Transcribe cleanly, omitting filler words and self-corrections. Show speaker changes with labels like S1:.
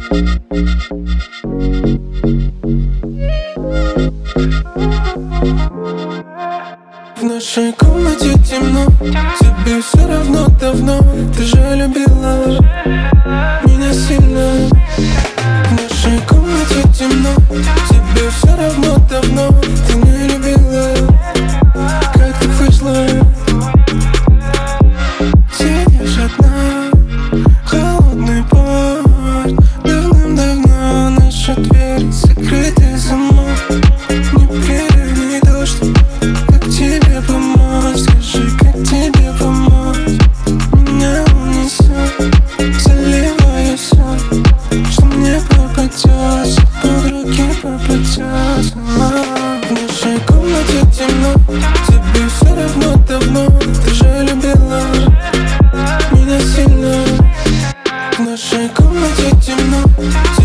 S1: В нашей комнате темно, тебе все равно давно. Ты же любила меня сильно. В нашей комнате темно, тебе все равно давно. Ты не любила, как так вышло. Сидишь одна, холодный пот. Давным-давно наша дверь закрытый замок. Непрерывный дождь. Как тебе помочь? Скажи, как тебе помочь? Меня унесет, заливая все, что мне попадется, под руки попадется. В нашей комнате темно, тебе все равно давно. Ты же любила меня сильно. В нашей комнате темно.